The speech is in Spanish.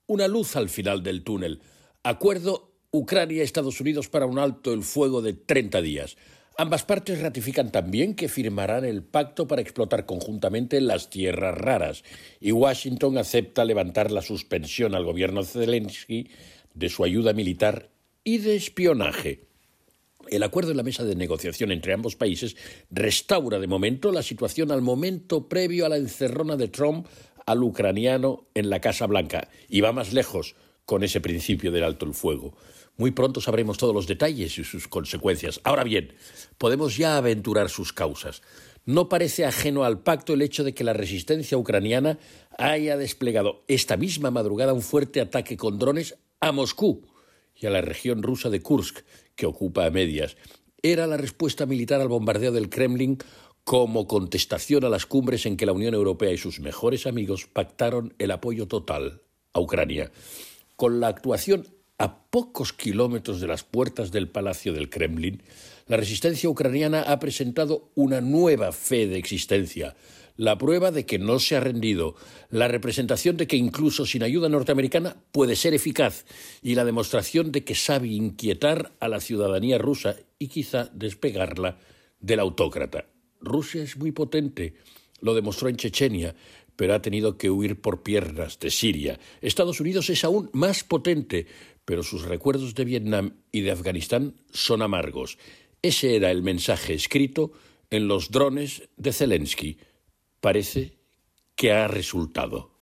Una luz al final del túnel. Acuerdo Ucrania-Estados Unidos para un alto el fuego de 30 días. Ambas partes ratifican también que firmarán el pacto para explotar conjuntamente las tierras raras. Y Washington acepta levantar la suspensión al gobierno de Zelensky de su ayuda militar y de espionaje. El acuerdo en la mesa de negociación entre ambos países restaura de momento la situación al momento previo a la encerrona de Trump al ucraniano en la Casa Blanca y va más lejos con ese principio del alto el fuego. Muy pronto sabremos todos los detalles y sus consecuencias. Ahora bien, podemos ya aventurar sus causas. No parece ajeno al pacto el hecho de que la resistencia ucraniana haya desplegado esta misma madrugada un fuerte ataque con drones a Moscú y a la región rusa de Kursk, que ocupa a medias. Era la respuesta militar al bombardeo del Kremlin como contestación a las cumbres en que la Unión Europea y sus mejores amigos pactaron el apoyo total a Ucrania. Con la actuación a pocos kilómetros de las puertas del Palacio del Kremlin, la resistencia ucraniana ha presentado una nueva fe de existencia, la prueba de que no se ha rendido, la representación de que incluso sin ayuda norteamericana puede ser eficaz y la demostración de que sabe inquietar a la ciudadanía rusa y quizá despegarla del autócrata. Rusia es muy potente, lo demostró en Chechenia, pero ha tenido que huir por piernas de Siria. Estados Unidos es aún más potente, pero sus recuerdos de Vietnam y de Afganistán son amargos. Ese era el mensaje escrito en los drones de Zelensky. Parece que ha resultado.